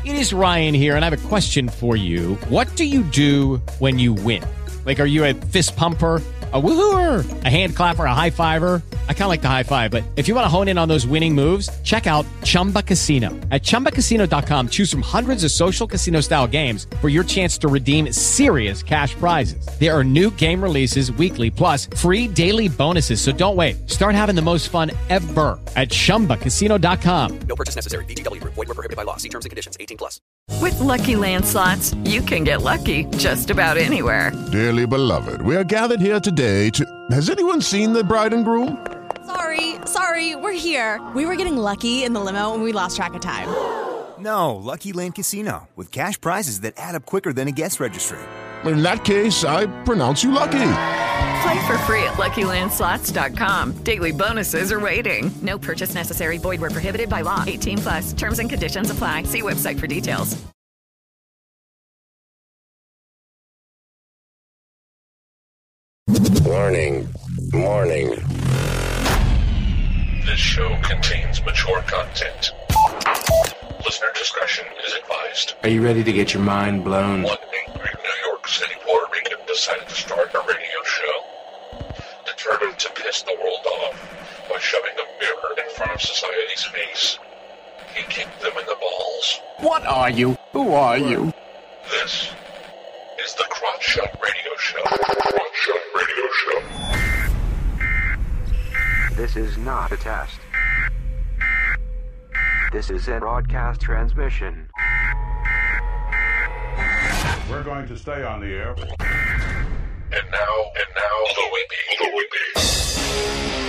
It is Ryan here, and I have a question for you. What do you do when you win? Like, are you a fist pumper, a woohooer, a hand clapper, a high fiver? I kind of like the high five, but if you want to hone in on those winning moves, check out Chumba Casino. At ChumbaCasino.com, choose from hundreds of social casino-style games for your chance to redeem serious cash prizes. There are new game releases weekly, plus free daily bonuses. So don't wait. Start having the most fun ever at ChumbaCasino.com. No purchase necessary. VGW. Void where prohibited by law. See terms and conditions. 18+. With Lucky Land Slots, you can get lucky just about anywhere. Dearly beloved, we are gathered here today to... Has anyone seen the bride and groom? Sorry, we're here. We were getting lucky in the limo and we lost track of time. No, Lucky Land Casino, with cash prizes that add up quicker than a guest registry. In that case, I pronounce you lucky. Play for free at LuckyLandSlots.com. Daily bonuses are waiting. No purchase necessary. Void where prohibited by law. 18+. Terms and conditions apply. See website for details. Warning. This show contains mature content. Listener discretion is advised. Are you ready to get your mind blown? One angry New York City Puerto Rican decided to start a radio show, determined to piss the world off by shoving a mirror in front of society's face. He kicked them in the balls. What are you? Who are you? This is the Crotch Shot Radio Show. Crotch Shot Radio Show. This is not a test. This is a broadcast transmission. We're going to stay on the air. And now, the Whippy.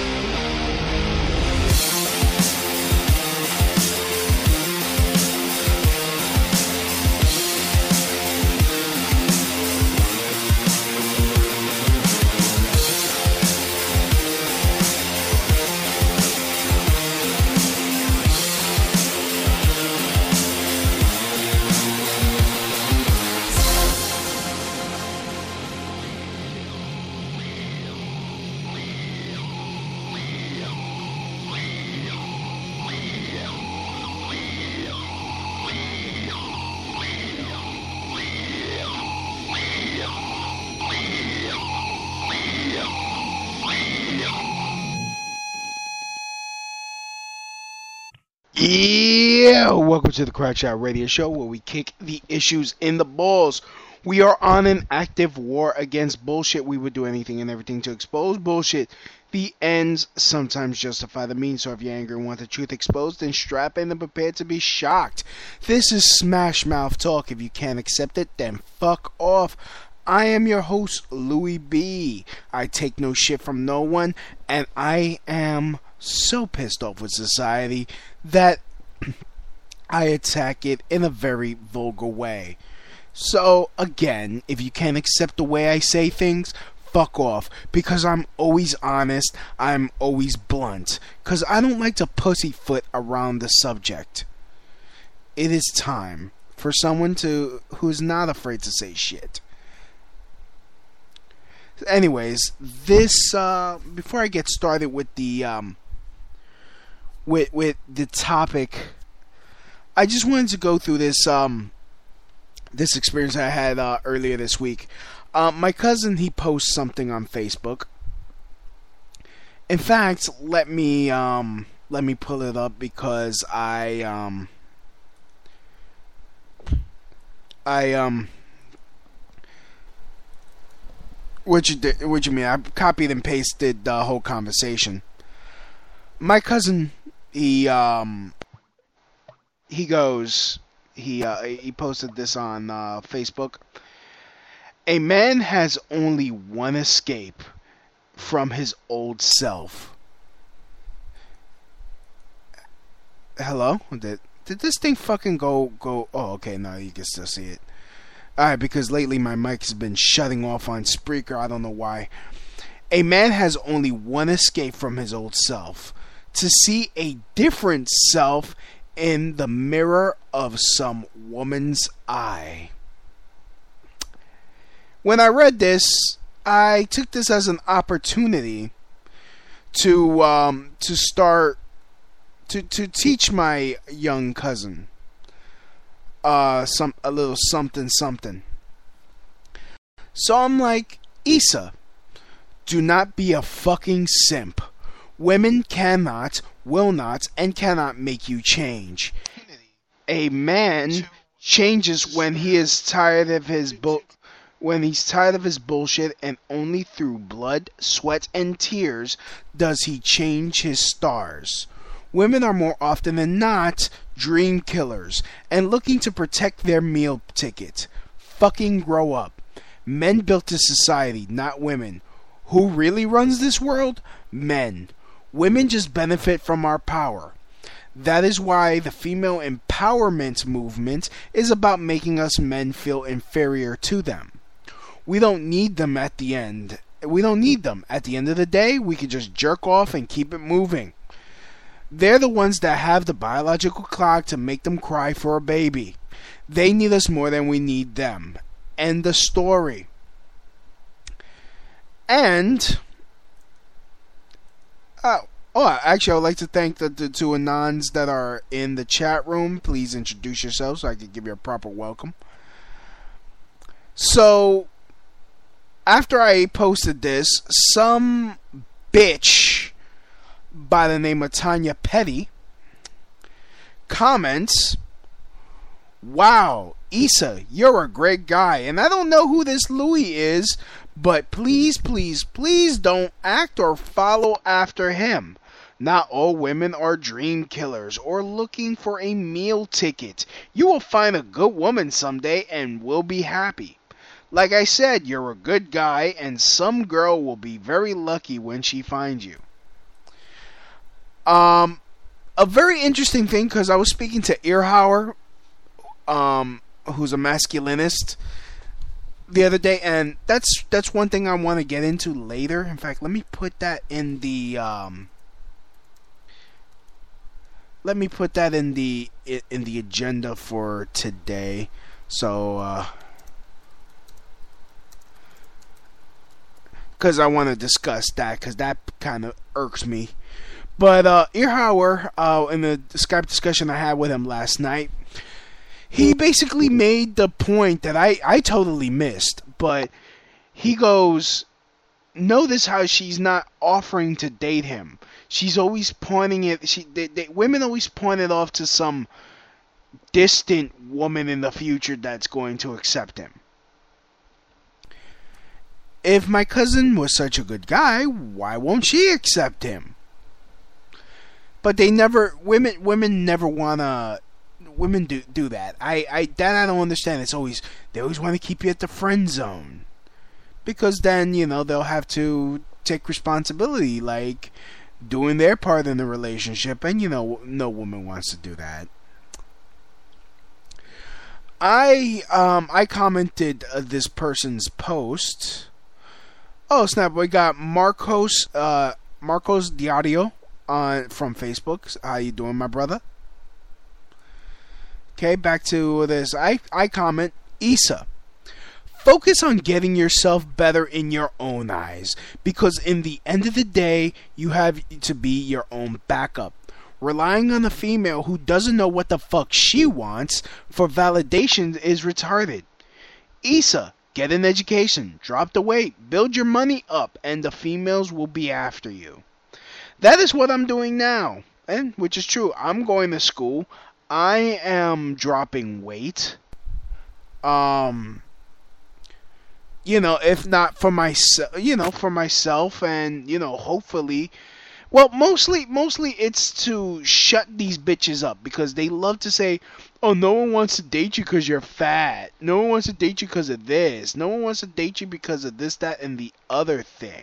Yeah, welcome to the Crotch Shot Radio Show, where we kick the issues in the balls. We are on an active war against bullshit. We would do anything and everything to expose bullshit. The ends sometimes justify the means, so if you're angry and want the truth exposed, then strap in and prepare to be shocked. This is Smash Mouth Talk. If you can't accept it, then fuck off. I am your host, Louis B. I take no shit from no one, and I am so pissed off with society that I attack it in a very vulgar way. So, again, if you can't accept the way I say things, fuck off. Because I'm always honest, I'm always blunt. Because I don't like to pussyfoot around the subject. It is time for someone who's not afraid to say shit. Anyways, this before I get started with the with the topic, I just wanted to go through this this experience I had earlier this week. My cousin, he posts something on Facebook. In fact, let me pull it up because What you mean? I copied and pasted the whole conversation. My cousin, he posted this on Facebook. A man has only one escape from his old self. Hello? Did this thing fucking go? Oh, okay. No, you can still see it. Alright, because lately my mic has been shutting off on Spreaker. I don't know why. A man has only one escape from his old self: to see a different self in the mirror of some woman's eye. When I read this, I took this as an opportunity to start to teach my young cousin a little something something. So I'm like, Issa, do not be a fucking simp. Women cannot, will not, and cannot make you change. A man changes when he is tired of his bullshit, and only through blood, sweat, and tears does he change his stars. Women are more often than not dream killers and looking to protect their meal ticket. Fucking grow up. Men built this society, not women. Who really runs this world? Men. Women just benefit from our power. That is why the female empowerment movement is about making us men feel inferior to them. We don't need them at the end. We don't need them. At the end of the day, we can just jerk off and keep it moving. They're the ones that have the biological clock to make them cry for a baby. They need us more than we need them. End the story. And actually, I would like to thank the two Anons that are in the chat room. Please introduce yourselves so I can give you a proper welcome. So, after I posted this, some bitch by the name of Tanya Petty comments, "Wow, Issa, you're a great guy, and I don't know who this Louis is, but please, please, please don't act or follow after him. Not all women are dream killers or looking for a meal ticket. You will find a good woman someday and will be happy. Like I said, you're a good guy, and some girl will be very lucky when she finds you." A very interesting thing, because I was speaking to Earhauer, who's a masculinist, the other day, and that's one thing I want to get into later. In fact, let me put that in the agenda for today. So because I want to discuss that, because that kind of irks me. But Earhauer, in the Skype discussion I had with him last night, he basically made the point that I totally missed. But he goes, notice how she's not offering to date him. She's always pointing it. Women always point it off to some distant woman in the future that's going to accept him. If my cousin was such a good guy, why won't she accept him? But women never wanna. Women do that. I don't understand. They always want to keep you at the friend zone, because then they'll have to take responsibility, like doing their part in the relationship, and no woman wants to do that. I commented this person's post. Oh snap! We got Marcos Diario from Facebook. How you doing, my brother? Okay, back to this. I comment, Issa, focus on getting yourself better in your own eyes, because in the end of the day, you have to be your own backup. Relying on a female who doesn't know what the fuck she wants for validation is retarded. Issa, get an education, drop the weight, build your money up, and the females will be after you. That is what I'm doing now, and which is true. I'm going to school. I am dropping weight. If not for myself, and hopefully, well, mostly it's to shut these bitches up, because they love to say, "Oh, no one wants to date you because you're fat. No one wants to date you because of this. No one wants to date you because of this, that, and the other thing."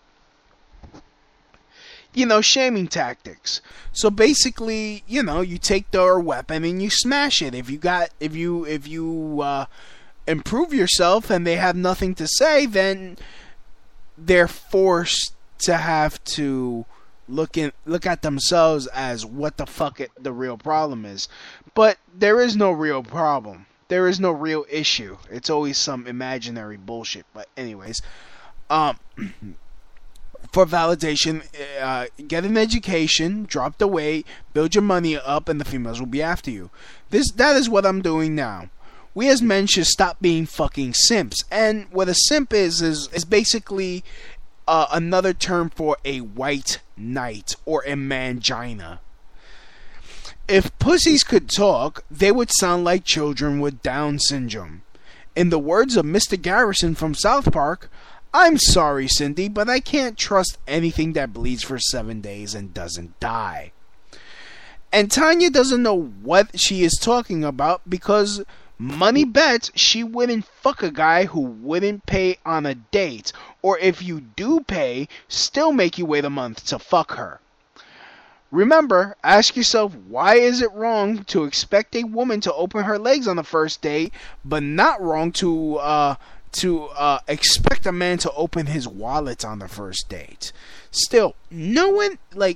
Shaming tactics. So basically, you take their weapon and you smash it. If you improve yourself and they have nothing to say, then they're forced to have to look at themselves as what the fuck the real problem is. But there is no real problem. There is no real issue. It's always some imaginary bullshit. But anyways, for validation, get an education, drop the weight, build your money up, and the females will be after you. That is what I'm doing now. We as men should stop being fucking simps. And what a simp is basically another term for a white knight or a mangina. If pussies could talk, they would sound like children with Down syndrome. In the words of Mr. Garrison from South Park, I'm sorry, Cindy, but I can't trust anything that bleeds for 7 days and doesn't die. And Tanya doesn't know what she is talking about because money bets she wouldn't fuck a guy who wouldn't pay on a date, or if you do pay, still make you wait a month to fuck her. Remember, ask yourself, why is it wrong to expect a woman to open her legs on the first date, but not wrong to expect a man to open his wallet on the first date? Still, no woman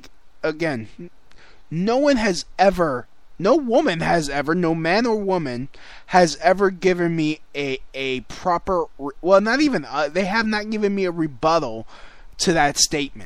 has ever, no man or woman has ever given me a proper, well, not even, they have not given me a rebuttal to that statement.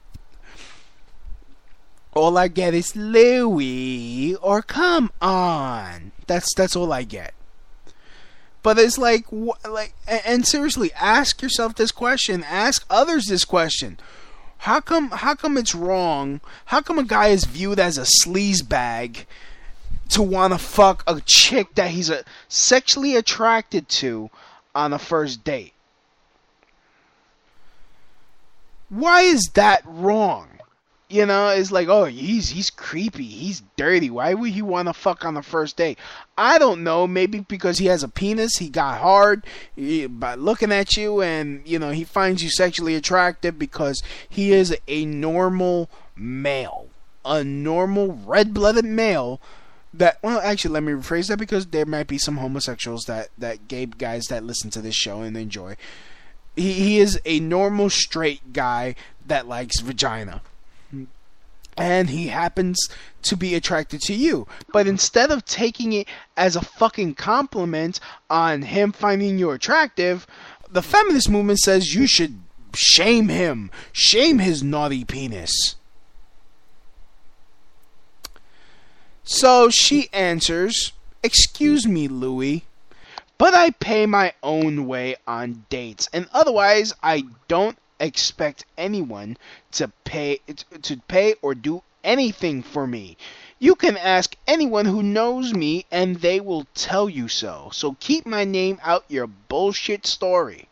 All I get is Louie or come on. That's all I get. But it's and seriously, ask yourself this question. Ask others this question. How come it's wrong? How come a guy is viewed as a sleazebag to want to fuck a chick that he's sexually attracted to on a first date? Why is that wrong? You know, it's like, oh, he's creepy, he's dirty. Why would he want to fuck on the first date? I don't know. Maybe because he has a penis, he got hard by looking at you, and you know he finds you sexually attractive because he is a normal male, a normal red-blooded male. That, well, actually, let me rephrase that because there might be some homosexuals that gay guys that listen to this show and enjoy. He is a normal straight guy that likes vagina. And he happens to be attracted to you. But instead of taking it as a fucking compliment on him finding you attractive, the feminist movement says you should shame him. Shame his naughty penis. So she answers, "Excuse me, Louie, but I pay my own way on dates. And otherwise, I don't expect anyone to pay or do anything for me. You can ask anyone who knows me and they will tell you so. So keep my name out your bullshit story."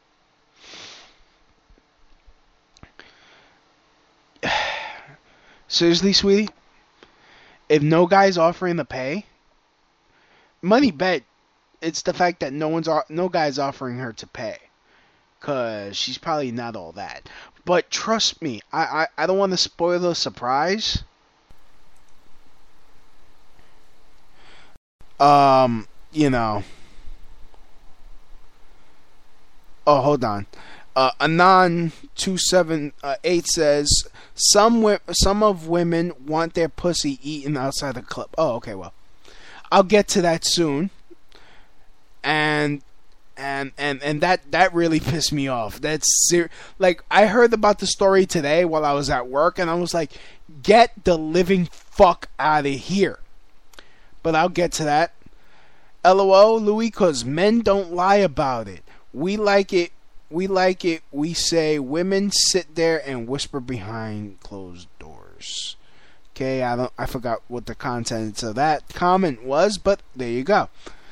Seriously, sweetie? If no guy's offering to pay, money bet it's the fact that no guy's offering her to pay. Because she's probably not all that. But trust me, I don't want to spoil the surprise. You know. Oh, hold on. Anon278 says, some of women want their pussy eaten outside the club. Oh, okay, well. I'll get to that soon. And that really pissed me off. Like, I heard about the story today while I was at work, and I was like, get the living fuck out of here. But I'll get to that. LOL, Louis, cause men don't lie about it. We like it. We say women sit there and whisper behind closed doors. Okay, I forgot what the content of that comment was, but there you go.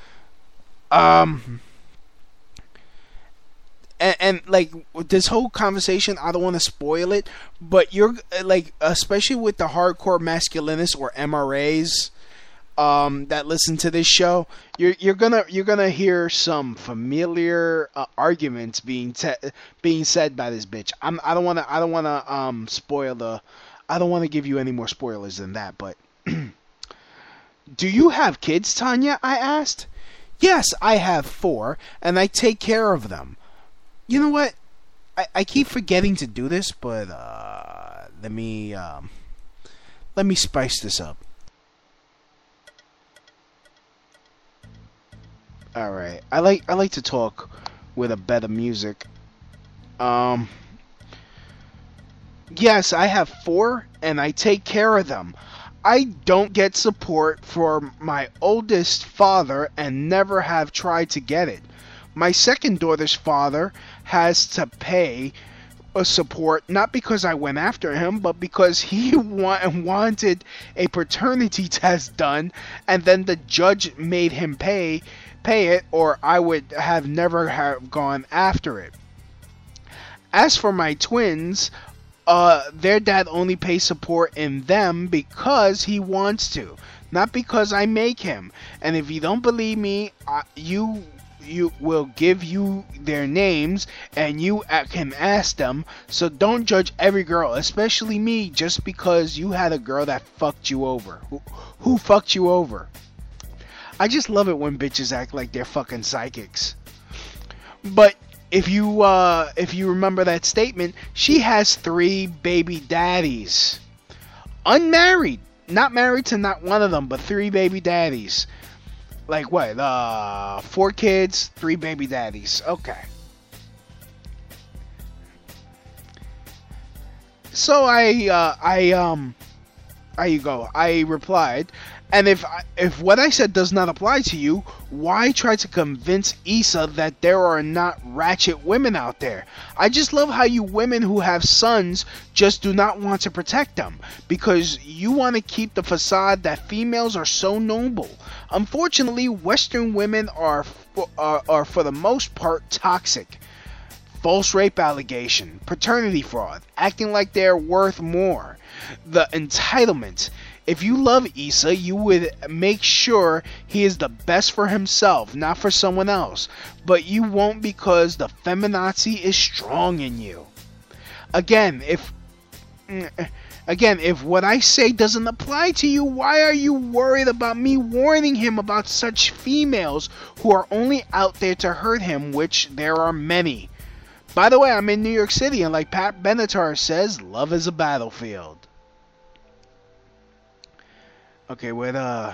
And like this whole conversation, I don't want to spoil it, but you're like, especially with the hardcore masculinists or MRAs that listen to this show, you're gonna hear some familiar arguments being said by this bitch. I don't want to spoil the. I don't want to give you any more spoilers than that. But do you have kids, Tanya? I asked. Yes, I have 4, and I take care of them. You know what? I keep forgetting to do this, but let me spice this up. All right, I like to talk with a bit of music. Yes, I have 4, and I take care of them. I don't get support for my oldest father and never have tried to get it. My second daughter's father has to pay a support, not because I went after him, but because he wanted a paternity test done, and then the judge made him pay it, or I would have never have gone after it. As for my twins, their dad only pays support in them because he wants to, not because I make him. And if you don't believe me, you will give you their names and you can ask them. So don't judge every girl, especially me, just because you had a girl that fucked you over. Who fucked you over? I just love it when bitches act like they're fucking psychics. But if you remember that statement, she has 3 baby daddies. Unmarried. Not married to not one of them, but 3 baby daddies. Like what? 4 kids, 3 baby daddies. Okay. So I replied, and if what I said does not apply to you, why try to convince Issa that there are not ratchet women out there? I just love how you women who have sons just do not want to protect them because you want to keep the facade that females are so noble. Unfortunately, Western women are for the most part toxic. False rape allegation, paternity fraud, acting like they're worth more. The entitlement. If you love Issa, you would make sure he is the best for himself, not for someone else. But you won't because the feminazi is strong in you. Again, if what I say doesn't apply to you, why are you worried about me warning him about such females who are only out there to hurt him, which there are many? By the way, I'm in New York City, and like Pat Benatar says, love is a battlefield. Okay, with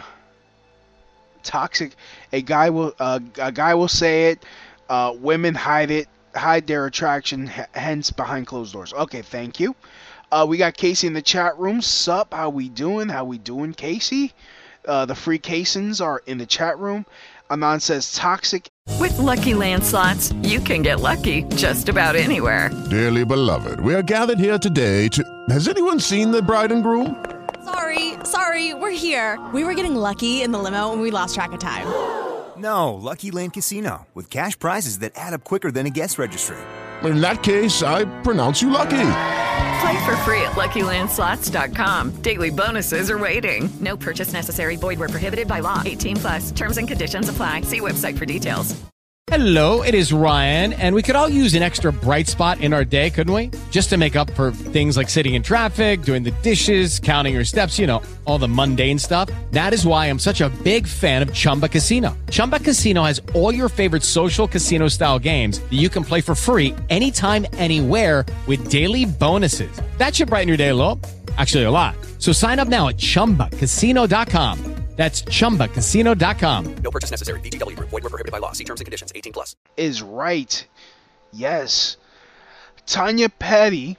toxic, a guy will say it. Women hide their attraction, hence behind closed doors. Okay, thank you. We got Casey in the chat room. Sup? How we doing? Casey? The free Caissons are in the chat room. Anon says toxic. With Lucky Land Slots, you can get lucky just about anywhere. Dearly beloved, we are gathered here today to... Has anyone seen the bride and groom? Sorry, we're here. We were getting lucky in the limo and we lost track of time. No, Lucky Land Casino, with cash prizes that add up quicker than a guest registry. In that case, I pronounce you lucky. Play for free at LuckyLandSlots.com. Daily bonuses are waiting. No purchase necessary. Void where prohibited by law. 18+. Terms and conditions apply. See website for details. Hello, it is Ryan, and we could all use an extra bright spot in our day, couldn't we? Just to make up for things like sitting in traffic, doing the dishes, counting your steps, all the mundane stuff. That is why I'm such a big fan of Chumba Casino. Chumba Casino has all your favorite social casino-style games that you can play for free anytime, anywhere with daily bonuses. That should brighten your day a little. Actually, a lot. So sign up now at ChumbaCasino.com. That's ChumbaCasino.com. No purchase necessary. VGW Group. Void where prohibited by law. See terms and conditions. 18+. Is right. Yes. Tanya Petty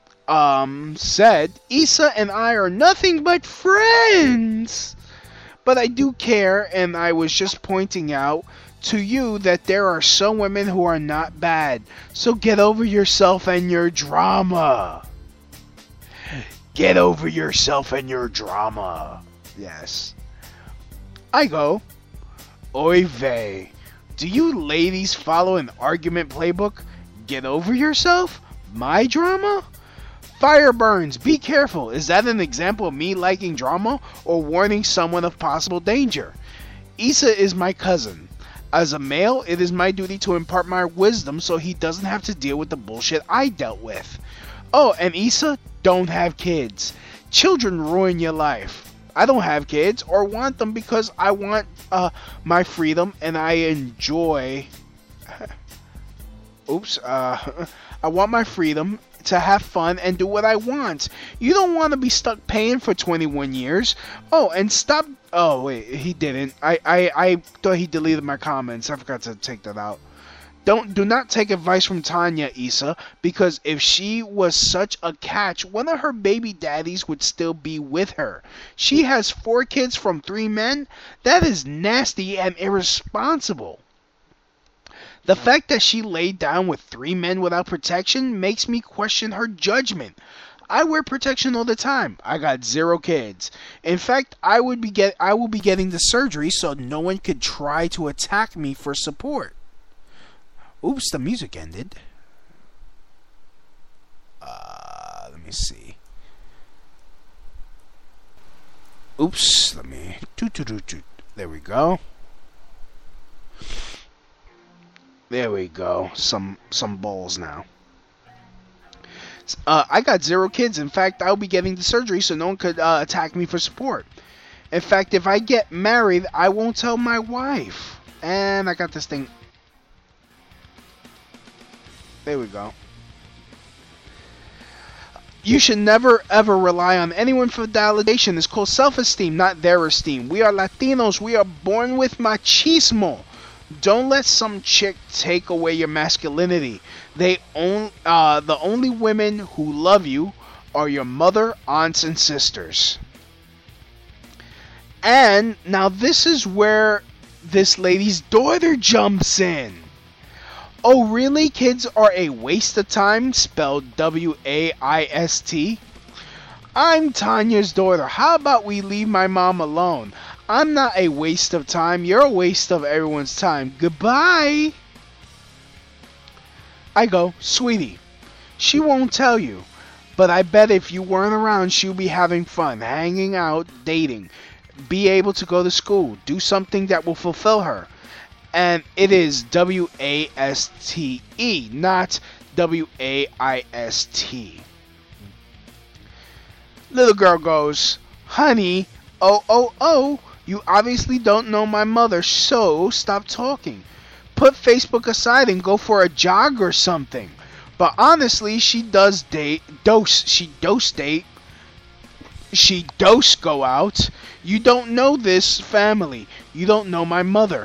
said, Issa and I are nothing but friends. But I do care, and I was just pointing out to you that there are some women who are not bad. So get over yourself and your drama. Get over yourself and your drama. Yes. I go, oy vey, do you ladies follow an argument playbook? Get over yourself? My drama? Fire burns, be careful. Is that an example of me liking drama or warning someone of possible danger? Issa is my cousin. As a male, it is my duty to impart my wisdom so he doesn't have to deal with the bullshit I dealt with. Oh, and Issa, don't have kids. Children ruin your life. I don't have kids or want them because I want my freedom and I enjoy... I want my freedom to have fun and do what I want. You don't want to be stuck paying for 21 years. Oh, and stop... Oh, wait, he didn't. I thought he deleted my comments. I forgot to take that out. Do not take advice from Tanya, Issa, because if she was such a catch, one of her baby daddies would still be with her. She has 4 kids from 3 men. That is nasty and irresponsible. The fact that she laid down with 3 men without protection makes me question her judgment. I wear protection all the time. I got 0 kids. In fact, I will be getting the surgery so no one could try to attack me for support. Oops, the music ended. Let me see. Oops, let me... There we go. There we go. Some balls now. I got 0 kids. In fact, I'll be getting the surgery so no one could attack me for support. In fact, if I get married, I won't tell my wife. And I got this thing... There we go. You should never ever rely on anyone for validation. It's called self-esteem, not their esteem. We are Latinos. We are born with machismo. Don't let some chick take away your masculinity. The only women who love you are your mother, aunts, and sisters. And now this is where this lady's daughter jumps in. Oh, really? Kids are a waste of time, spelled W-A-I-S-T? I'm Tanya's daughter. How about we leave my mom alone? I'm not a waste of time. You're a waste of everyone's time. Goodbye. I go, sweetie, she won't tell you. But I bet if you weren't around, she'll be having fun, hanging out, dating, be able to go to school, do something that will fulfill her. And it is W-A-S-T-E, not W-A-I-S-T. Little girl goes, honey, oh, you obviously don't know my mother, so stop talking. Put Facebook aside and go for a jog or something. But honestly, she does go out. You don't know this family. You don't know my mother.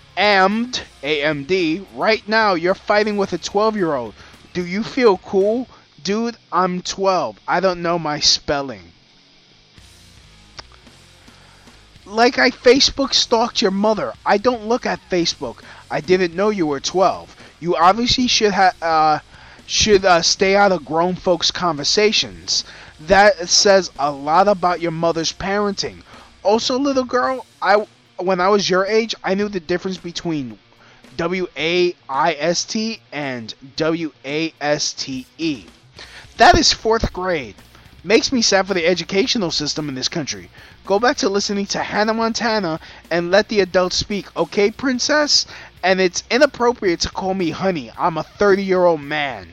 AMD, right now you're fighting with a 12-year-old. Do you feel cool? Dude, I'm 12. I don't know my spelling. Like I Facebook stalked your mother. I don't look at Facebook. I didn't know you were 12. You obviously should stay out of grown folks' conversations. That says a lot about your mother's parenting. Also, little girl, when I was your age, I knew the difference between W-A-I-S-T and W-A-S-T-E. That is 4th grade. Makes me sad for the educational system in this country. Go back to listening to Hannah Montana and let the adults speak, okay, princess? And it's inappropriate to call me honey. I'm a 30-year-old man.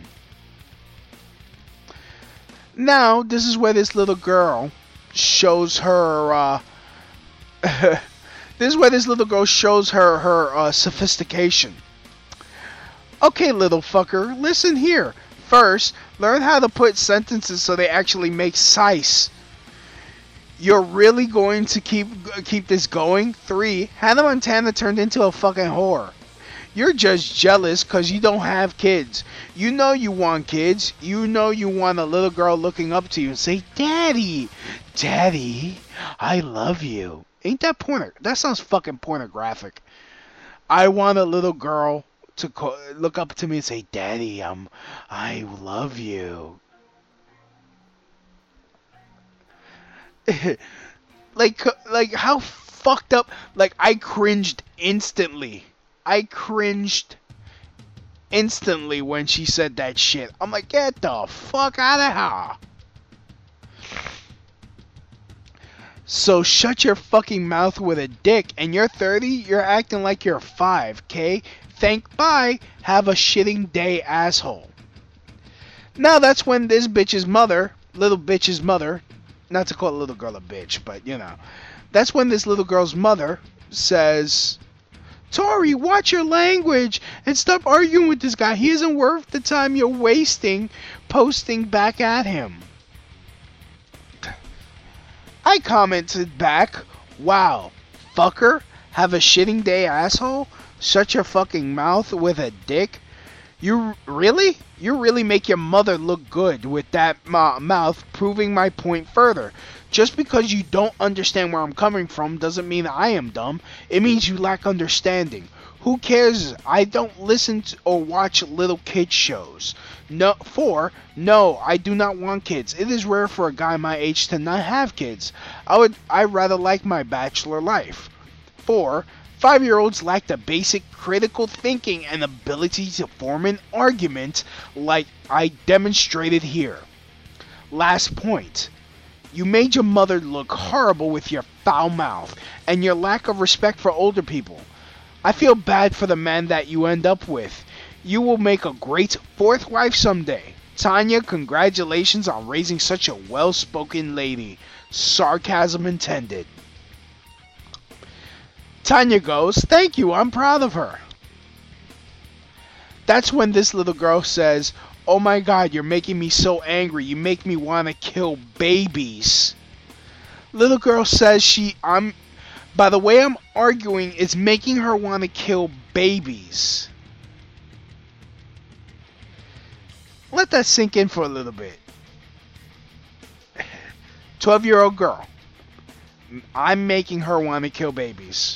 Now, this is where this little girl shows her, this is where this little girl shows her sophistication. Okay, little fucker, listen here. First, learn how to put sentences so they actually make sense. You're really going to keep this going? 3, Hannah Montana turned into a fucking whore. You're just jealous because you don't have kids. You know you want kids. You know you want a little girl looking up to you and say, Daddy, Daddy, I love you. Ain't that that sounds fucking pornographic. I want a little girl to look up to me and say, Daddy, I love you. like how fucked up. Like, I cringed instantly. When she said that shit. I'm like, get the fuck out of here. So shut your fucking mouth with a dick. And you're 30, you're acting like you're 5, okay? Bye. Have a shitting day, asshole. Now that's when this bitch's mother, little bitch's mother, not to call a little girl a bitch, but you know, that's when this little girl's mother says, Tori, watch your language and stop arguing with this guy. He isn't worth the time you're wasting posting back at him. I commented back, wow, fucker, Have a shitting day, asshole? Shut your fucking mouth with a dick? You really make your mother look good with that mouth, proving my point further. Just because you don't understand where I'm coming from doesn't mean I am dumb. It means you lack understanding. Who cares? I don't listen to or watch little kid shows. No, I do not want kids. It is rare for a guy my age to not have kids. I rather like my bachelor life. 4. 5-year-olds lack the basic critical thinking and ability to form an argument like I demonstrated here. Last point. You made your mother look horrible with your foul mouth and your lack of respect for older people. I feel bad for the man that you end up with. You will make a great fourth wife someday. Tanya, congratulations on raising such a well-spoken lady. Sarcasm intended. Tanya goes, thank you, I'm proud of her. That's when this little girl says, oh my god, you're making me so angry. You make me want to kill babies. Little girl says by the way I'm arguing, it's making her want to kill babies. Let that sink in for a little bit. 12-year-old girl. I'm making her want to kill babies.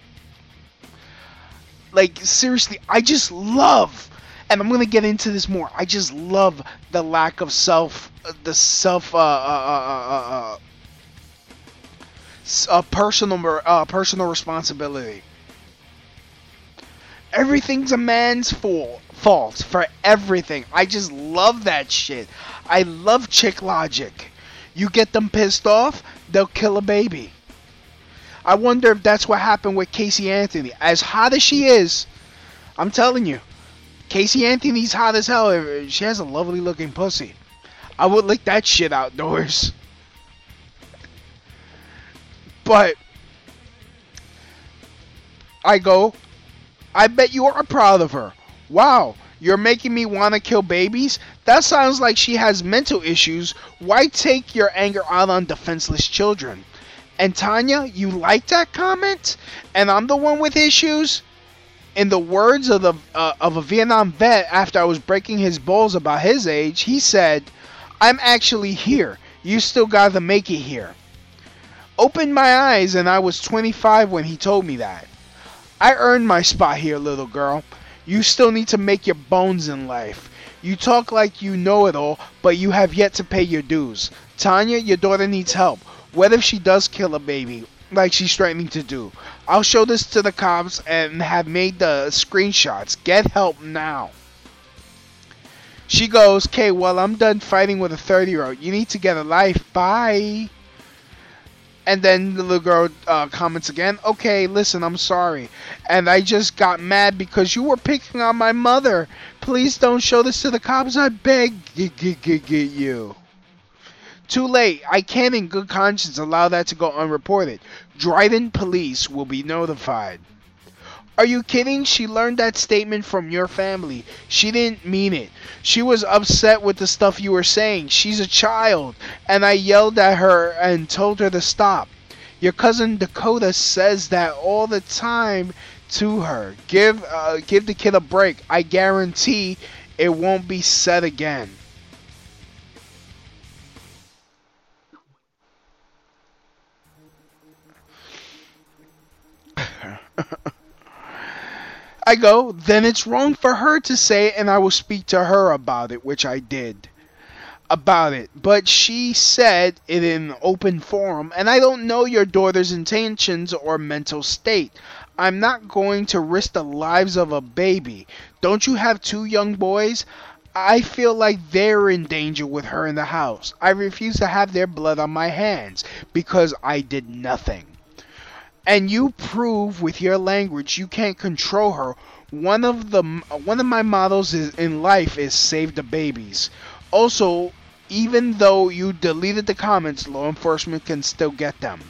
Like, seriously, I just love, and I'm going to get into this more, I just love the lack of personal responsibility. Everything's a man's fault for everything. I just love that shit. I love chick logic. You get them pissed off, they'll kill a baby. I wonder if that's what happened with Casey Anthony. As hot as she is, I'm telling you, Casey Anthony's hot as hell. She has a lovely looking pussy. I would lick that shit outdoors. But I bet you are proud of her. Wow, you're making me want to kill babies? That sounds like she has mental issues. Why take your anger out on defenseless children? And Tanya, you like that comment? And I'm the one with issues? In the words of a Vietnam vet after I was breaking his balls about his age, he said, I'm actually here. You still gotta make it here. Opened my eyes and I was 25 when he told me that. I earned my spot here, little girl. You still need to make your bones in life. You talk like you know it all, but you have yet to pay your dues. Tanya, your daughter needs help. What if she does kill a baby, like she's threatening to do? I'll show this to the cops and have made the screenshots. Get help now. She goes, okay, well, I'm done fighting with a 30-year-old. You need to get a life. Bye. And then the little girl comments again, okay, listen, I'm sorry. And I just got mad because you were picking on my mother. Please don't show this to the cops. I beg you. Too late. I can't in good conscience allow that to go unreported. Dryden police will be notified. Are you kidding? She learned that statement from your family. She didn't mean it. She was upset with the stuff you were saying. She's a child. And I yelled at her and told her to stop. Your cousin Dakota says that all the time to her. Give the kid a break. I guarantee it won't be said again. I go, then it's wrong for her to say it and I will speak to her about it, which I did. About it. But she said it in an open forum and I don't know your daughter's intentions or mental state. I'm not going to risk the lives of a baby. Don't you have 2 young boys? I feel like they're in danger with her in the house. I refuse to have their blood on my hands because I did nothing. And you prove with your language you can't control her. One of my mottos in life is save the babies. Also, even though you deleted the comments, law enforcement can still get them.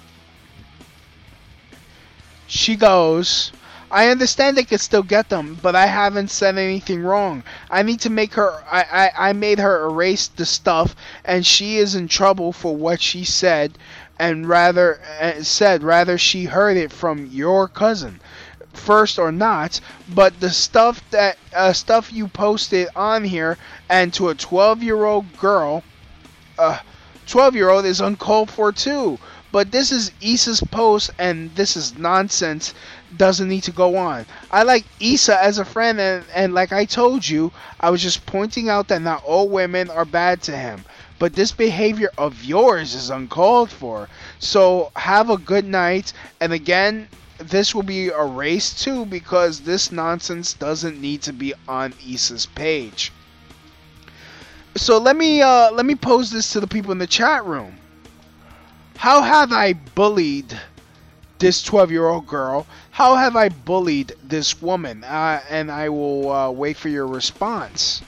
She goes, I understand they can still get them, but I haven't said anything wrong. I need to make her, I made her erase the stuff, and she is in trouble for what she said. and said rather she heard it from your cousin, first or not. But the stuff you posted on here and to a 12-year-old girl, 12-year-old is uncalled for too. But this is Issa's post, and this is nonsense. Doesn't need to go on. I like Issa as a friend, and like I told you, I was just pointing out that not all women are bad to him. But this behavior of yours is uncalled for. So have a good night. And again, this will be erased too, because this nonsense doesn't need to be on Issa's page. So let me pose this to the people in the chat room. How have I bullied this 12-year-old girl? How have I bullied this woman? And I will wait for your response.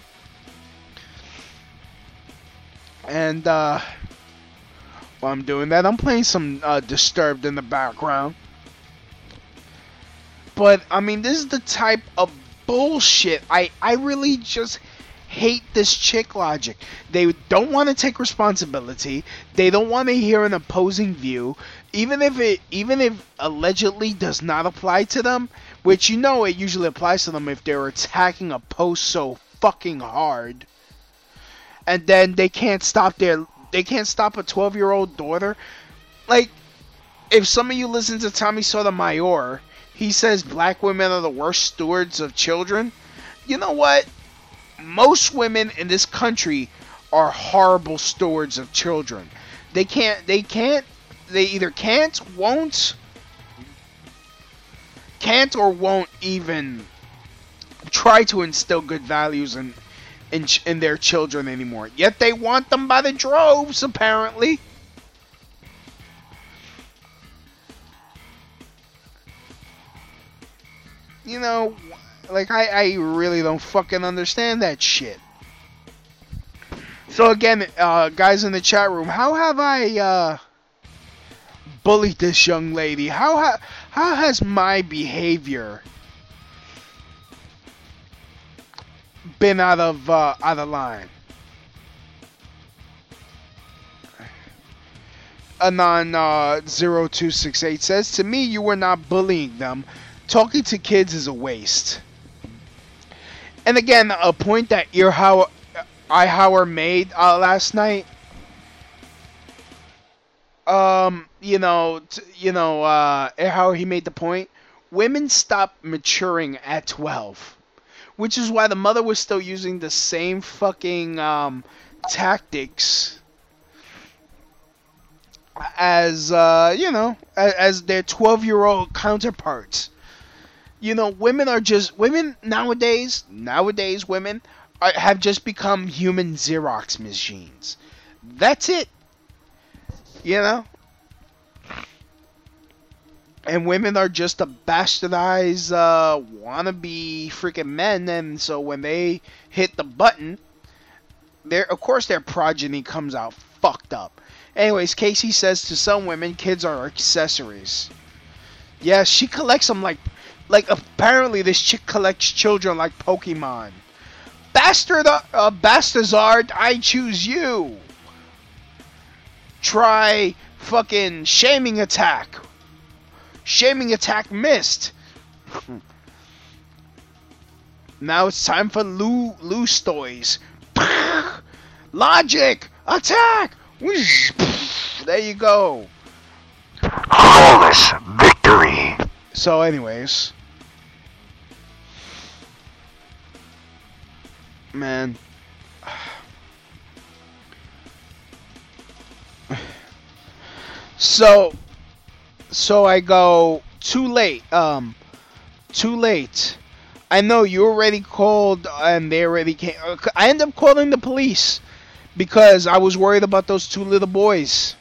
And while I'm doing that, I'm playing some Disturbed in the background. But, I mean, this is the type of bullshit. I really just hate this chick logic. They don't want to take responsibility. They don't want to hear an opposing view, even if allegedly does not apply to them, which you know it usually applies to them if they're attacking a post so fucking hard. And then they can't stop a 12-year-old daughter. Like, if some of you listen to Tommy Sotomayor, he says black women are the worst stewards of children. You know what? Most women in this country are horrible stewards of children. They either can't or won't even try to instill good values in their children anymore. Yet they want them by the droves, apparently. You know, like, I really don't fucking understand that shit. So again, guys in the chat room, how have I bullied this young lady? How has my behavior been out of line? Anon0268 says, to me, you were not bullying them. Talking to kids is a waste. And again, a point that Eichauer made last night. Eichauer, he made the point. Women stop maturing at 12. Which is why the mother was still using the same fucking tactics as, as their 12-year-old counterparts. You know, women nowadays women have just become human Xerox machines. That's it. You know? And women are just a bastardized wannabe freaking men, and so when they hit the button, of course their progeny comes out fucked up. Anyways, Casey says to some women, kids are accessories. Yes, she collects them like apparently this chick collects children like Pokemon. Bastazard, I choose you. Try fucking shaming attack. Shaming attack missed. Now it's time for loose toys. Logic attack. There you go. Flawless victory. So anyways, man, so I go too late. Too late. I know you already called and they already came. I ended up calling the police because I was worried about those two little boys.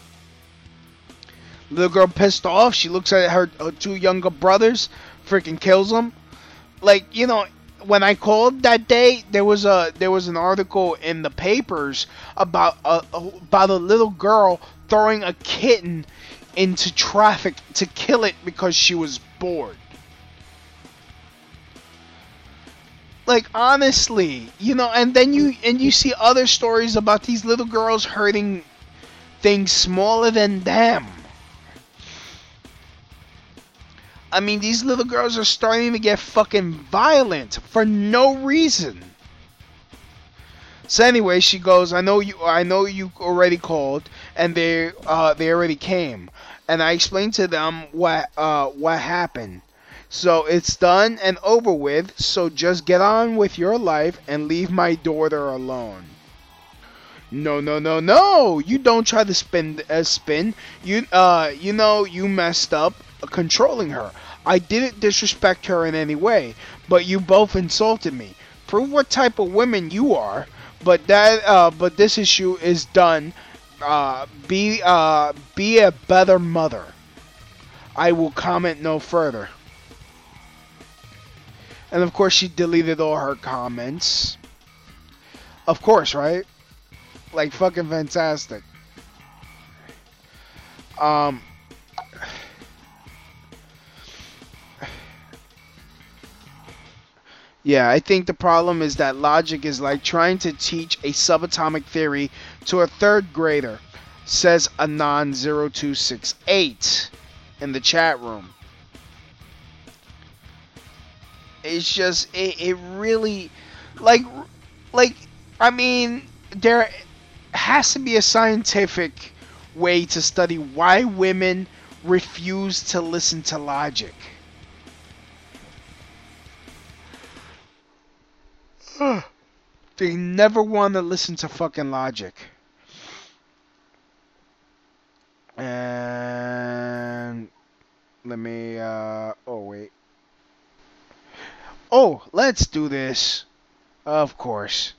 Little girl pissed off. She looks at her two younger brothers, freaking kills them. Like, you know, when I called that day, there was an article in the papers about a little girl throwing a kitten into traffic to kill it because she was bored. Like, honestly, you know, and then you see other stories about these little girls hurting things smaller than them. I mean, these little girls are starting to get fucking violent for no reason. So anyway, she goes, I know you already called, and they already came, and I explained to them what happened. So it's done and over with. So just get on with your life and leave my daughter alone. No. You don't try to spin. You know you messed up controlling her. I didn't disrespect her in any way, but you both insulted me. Prove what type of women you are. But this issue is done. Be a better mother. I will comment no further. And of course, she deleted all her comments. Of course, right? Like fucking fantastic. Yeah, I think the problem is that logic is like trying to teach a subatomic theory to a third grader, says Anon0268 in the chat room. It's just, it really, like, I mean, there has to be a scientific way to study why women refuse to listen to logic. They never want to listen to fucking logic. And let me oh wait. Oh, let's do this. Of course.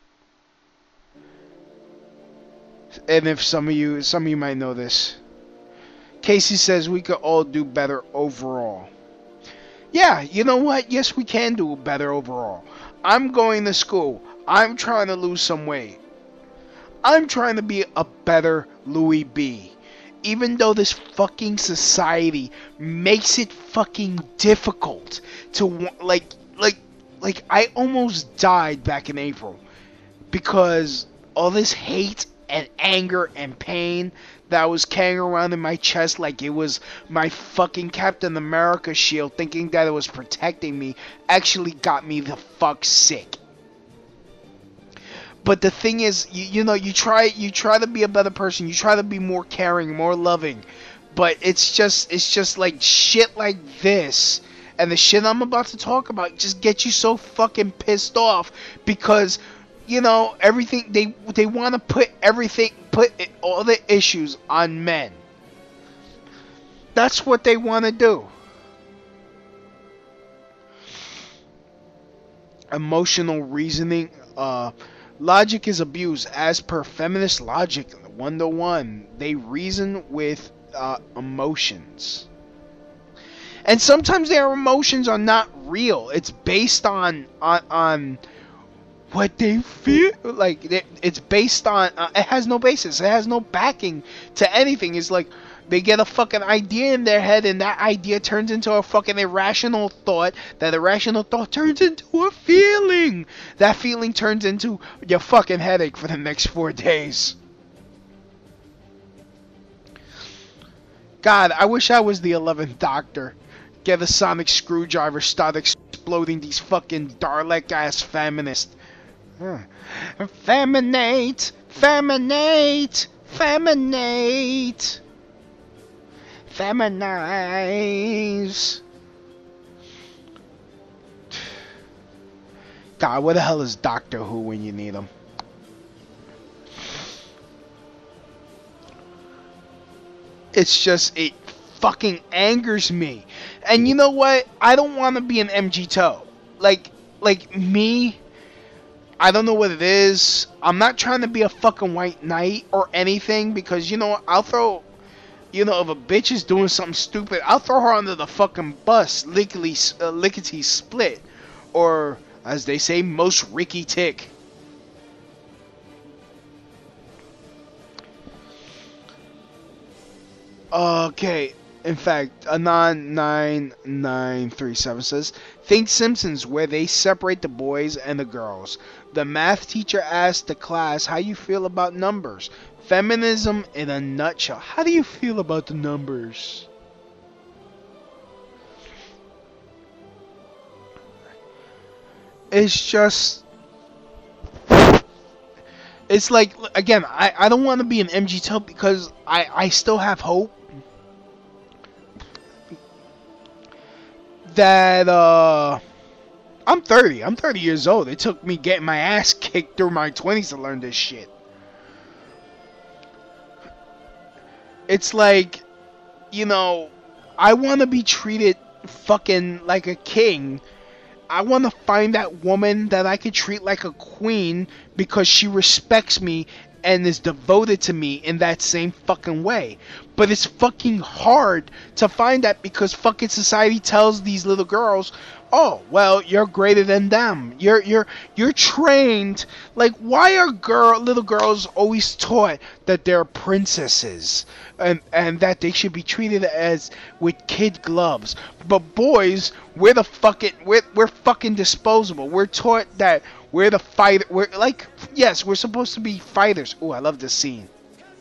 And if some of you might know this. Casey says we could all do better overall. Yeah, you know what? Yes, we can do better overall. I'm going to school. I'm trying to lose some weight. I'm trying to be a better Louis B. Even though this fucking society makes it fucking difficult to like I almost died back in April because all this hate and anger and pain that I was carrying around in my chest like it was my fucking Captain America shield, thinking that it was protecting me, actually got me the fuck sick. But the thing is, you try to be a better person, you try to be more caring, more loving, but it's just like shit like this, and the shit I'm about to talk about just gets you so fucking pissed off because, you know, everything they want to put all the issues on men. That's what they want to do. Emotional reasoning, logic is abused as per feminist logic 101. They reason with emotions. And sometimes their emotions are not real. It's based on what they feel. Like, it's based on, it has no basis. It has no backing to anything. It's like, they get a fucking idea in their head, and that idea turns into a fucking irrational thought. That irrational thought turns into a feeling. That feeling turns into your fucking headache for the next 4 days. God, I wish I was the 11th Doctor. Get a sonic screwdriver, start exploding these fucking Dalek-ass feminists. Feminate! Feminate! Feminate! Feminize! God, where the hell is Doctor Who when you need him? It's just, it fucking angers me. And you know what? I don't want to be an MG Toe. Like me, I don't know what it is. I'm not trying to be a fucking white knight or anything, because, you know, I'll throw, you know, if a bitch is doing something stupid, I'll throw her under the fucking bus, lickety split. Or, as they say, most Ricky Tick. Okay, in fact, Anon9937 says, think Simpsons, where they separate the boys and the girls. The math teacher asked the class, how you feel about numbers? Feminism in a nutshell. How do you feel about the numbers? It's just... It's like, again, I don't want to be an MG Tub because I still have hope that, I'm 30. I'm 30 years old. It took me getting my ass kicked through my 20s to learn this shit. It's like, you know, I want to be treated fucking like a king. I want to find that woman that I could treat like a queen because she respects me and is devoted to me in that same fucking way. But it's fucking hard to find that because fucking society tells these little girls, oh, well, you're greater than them. You're trained. Like, why are little girls always taught that they're princesses and that they should be treated as with kid gloves? But boys, we're fucking disposable. We're taught that we're the fighter. We're like, yes, we're supposed to be fighters. Oh, I love this scene.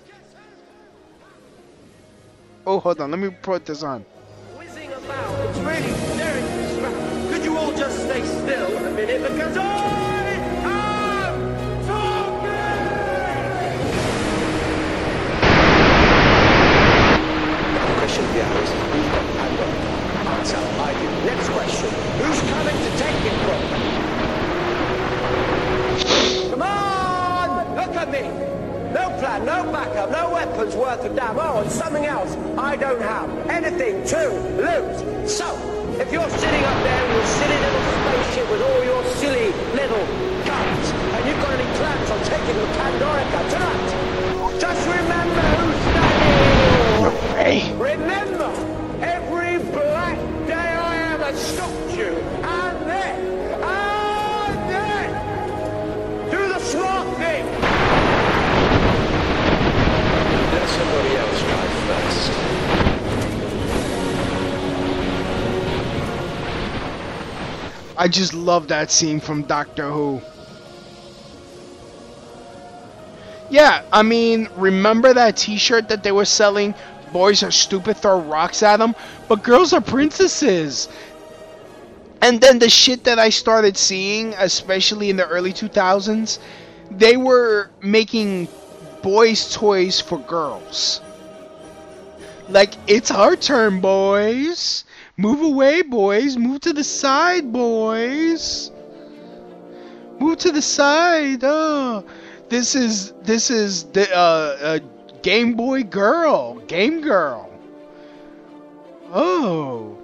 Oh, hold on, let me put this on. Whizzing about, it's really very distracting. Could you all just stay still a minute because I am talking! Question of the hour is who's got Pandora? Answer, I do. Next question, who's coming to take it from? Come on! Look at me! No plan, no backup, no weapons worth a damn. Oh, and something else I don't have. Anything to lose. So, if you're sitting up there in your silly little spaceship with all your silly little guns, and you've got any plans on taking the Pandorica tonight, just remember who's standing in your way. Remember, every black day I ever stopped you, and then, do the smart thing. Let somebody else try first. I just love that scene from Doctor Who. Yeah, I mean, remember that t-shirt that they were selling? Boys are stupid, throw rocks at them, but girls are princesses. And then the shit that I started seeing, especially in the early 2000s, they were making boys' toys for girls. Like, it's our turn, boys. Move away, boys. Move to the side, boys. Move to the side. Oh, this is the Game Boy Girl, Game Girl. Oh,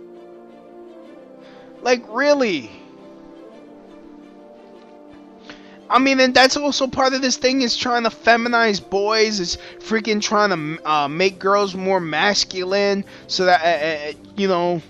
like really? I mean, and that's also part of this thing, is trying to feminize boys, is freaking trying to make girls more masculine, so that, you know,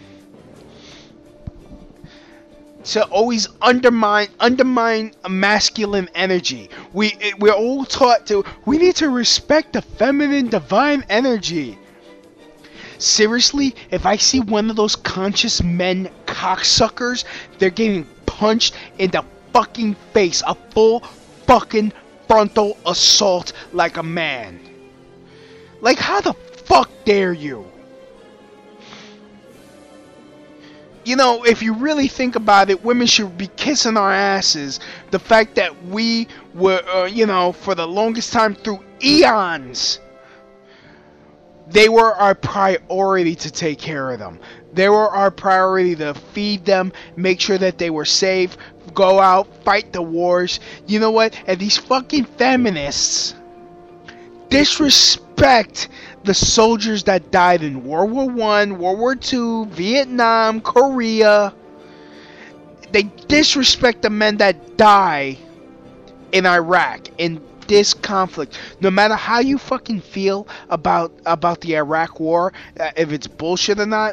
to always undermine a masculine energy. We're all taught we need to respect the feminine divine energy. Seriously, if I see one of those conscious men cocksuckers, they're getting punched in the fucking face, a full fucking frontal assault like a man. Like, how the fuck dare you? You know, if you really think about it, women should be kissing our asses. The fact that we were, you know, for the longest time through eons, they were our priority to take care of them. They were our priority to feed them, make sure that they were safe, go out, fight the wars. You know what? And these fucking feminists disrespect the soldiers that died in World War I, World War II, Vietnam, Korea. They disrespect the men that die in Iraq, in this conflict. No matter how you fucking feel about the Iraq war, if it's bullshit or not.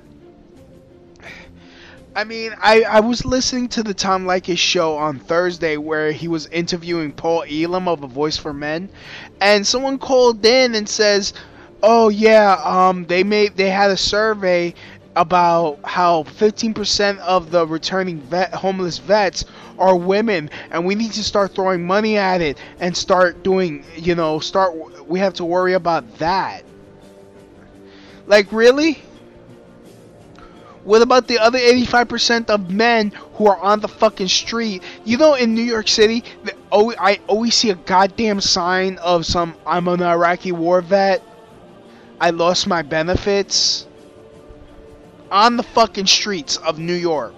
I mean, I was listening to the Tom Leykis show on Thursday where he was interviewing Paul Elam of A Voice for Men, and someone called in and says, "Oh yeah, they had a survey about how 15% of the returning homeless vets are women, and we need to start throwing money at it and start doing, we have to worry about that. Like, really? What about the other 85% of men who are on the fucking street? In New York City, I always see a goddamn sign of I'm an Iraqi war vet, I lost my benefits, on the fucking streets of New York.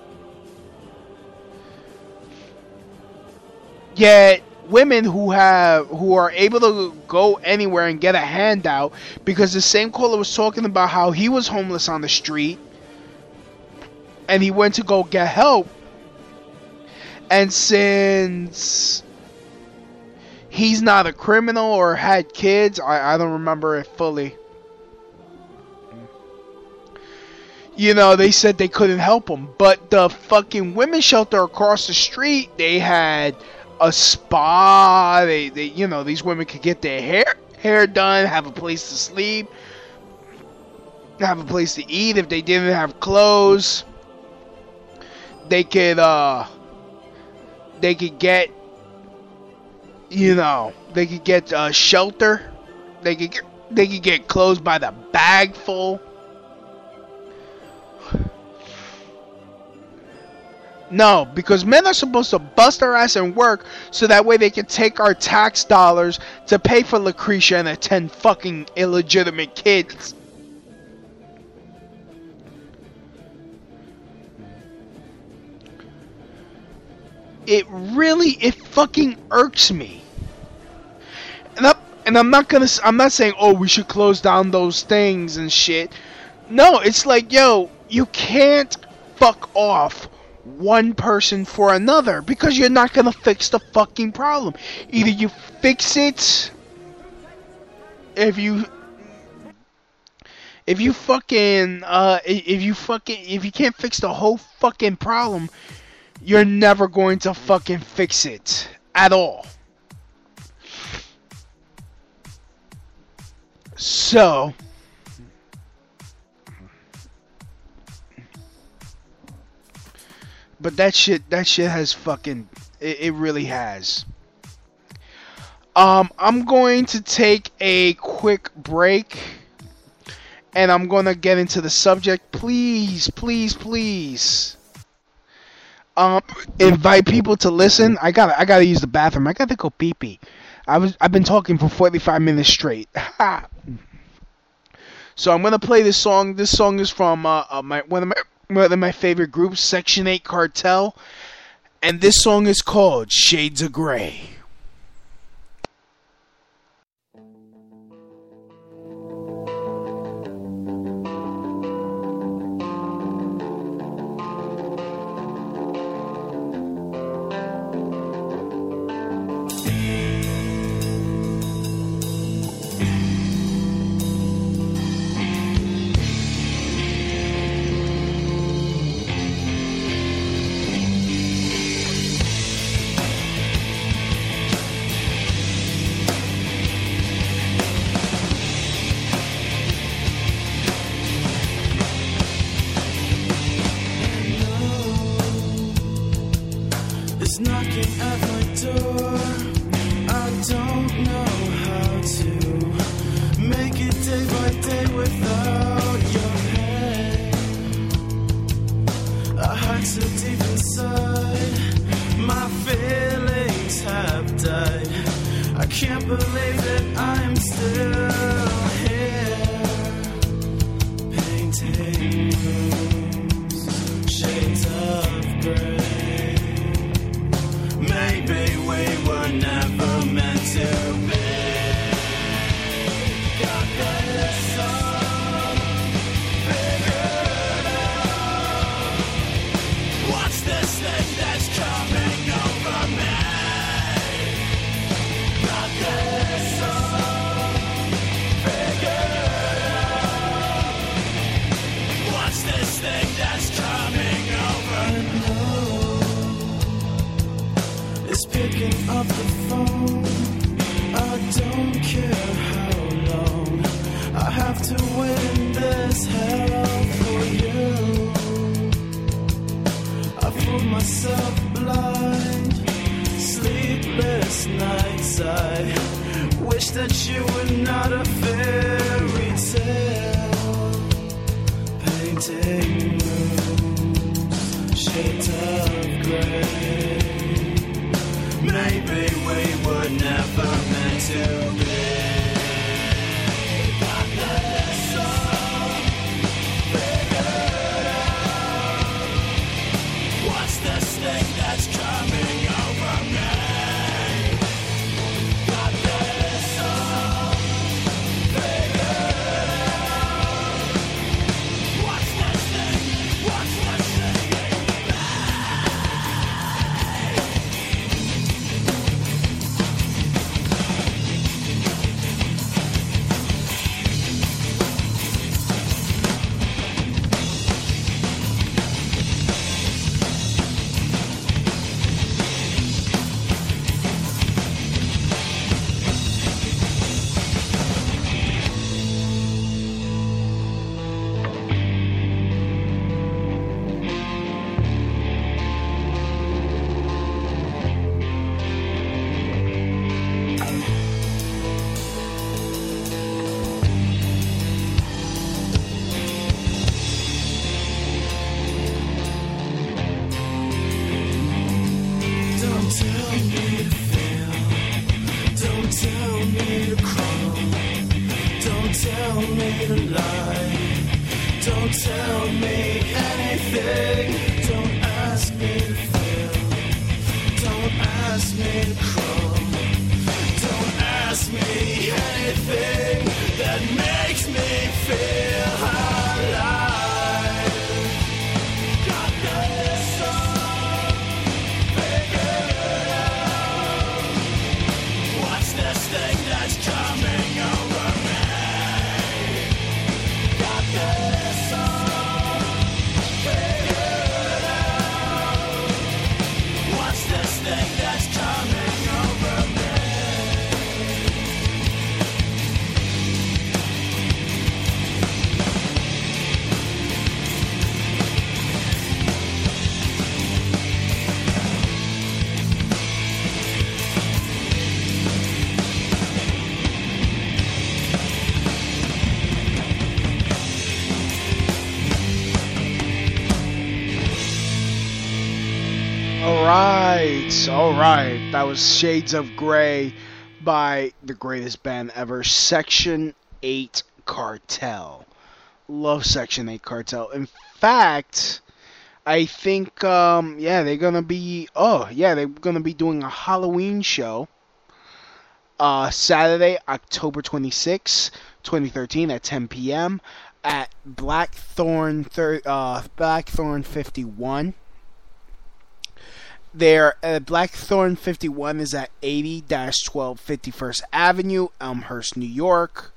Yet women who are able to go anywhere and get a handout, because the same caller was talking about how he was homeless on the street and he went to go get help, and since he's not a criminal or had kids, I don't remember it fully, they said they couldn't help him. But the fucking women's shelter across the street, they had a spa. They these women could get their hair done, have a place to sleep, have a place to eat. If they didn't have clothes, they could get shelter. They could get clothes by the bag full. No, because men are supposed to bust their ass and work so that way they can take our tax dollars to pay for Lucretia and 10 fucking illegitimate kids. It fucking irks me. And I'm not saying, oh, we should close down those things and shit. No, it's like, yo, you can't fuck off one person for another, because you're not gonna fix the fucking problem. Either you fix it, if you can't fix the whole fucking problem, you're never going to fucking fix it at all. So but that shit has fucking, it really has. I'm going to take a quick break, and I'm going to get into the subject. Please invite people to listen. I gotta use the bathroom. I gotta go pee pee. I've been talking for 45 minutes straight. So I'm gonna play this song. This song is from one of my favorite groups, Section 8 Cartel, and this song is called Shades of Grey. Knocking at my door, I don't know how to make it day by day without your pain. I hide so deep inside, my feelings have died. I can't believe that I'm still here, painting rooms, shades of grey. Maybe we were never meant to be. Got this all figured out. What's this thing that's coming over me? Got this all figured out. What's this thing that's coming over me? Is picking up the phone. I don't care how long I have to wait in this hell for you. loss of blind, sleepless nights. I wish that you were not a fairy tale, painting rooms shades of gray. Maybe we were never meant to be. Got this all figured out. What's this thing that's coming over me? Got this all figured out. What's this thing? What's this thing? Alright, that was Shades of Grey by the greatest band ever, Section 8 Cartel. Love Section 8 Cartel. In fact, I think, they're gonna be doing a Halloween show, Saturday, October 26, 2013 at 10 p.m. at Blackthorn 51. Blackthorn 51 is at 80-12 51st Avenue, Elmhurst, New York.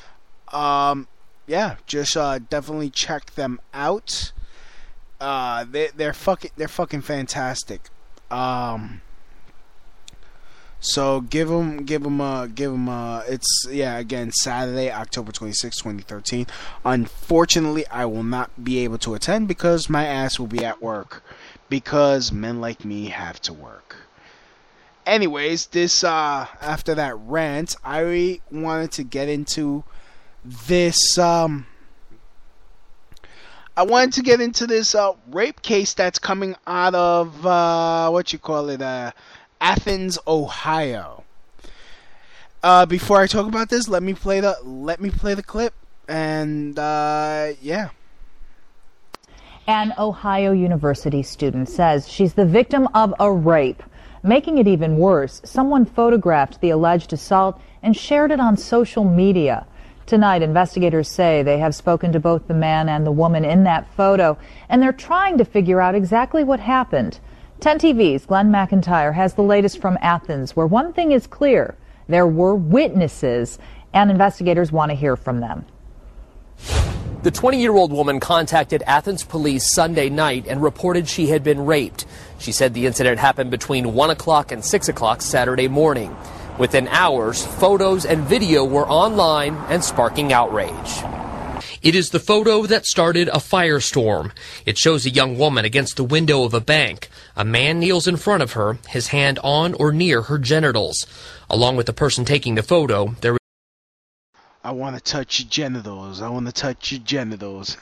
Just definitely check them out. They're fucking fantastic. So give them it's again Saturday, October 26, 2013. Unfortunately, I will not be able to attend because my ass will be at work. Because men like me have to work. Anyways, this after that rant, I wanted to get into this. I wanted to get into this rape case that's coming out of Athens, Ohio. Before I talk about this, let me play the clip, and An Ohio University student says she's the victim of a rape. Making it even worse, someone photographed the alleged assault and shared it on social media. Tonight, investigators say they have spoken to both the man and the woman in that photo, and they're trying to figure out exactly what happened. 10 TV's Glenn McIntyre has the latest from Athens, where one thing is clear: there were witnesses, and investigators want to hear from them. The 20-year-old woman contacted Athens police Sunday night and reported she had been raped. She said the incident happened between 1 o'clock and 6 o'clock Saturday morning. Within hours, photos and video were online and sparking outrage. It is the photo that started a firestorm. It shows a young woman against the window of a bank. A man kneels in front of her, his hand on or near her genitals. Along with the person taking the photo, there I want to touch your genitals. I want to touch your genitals.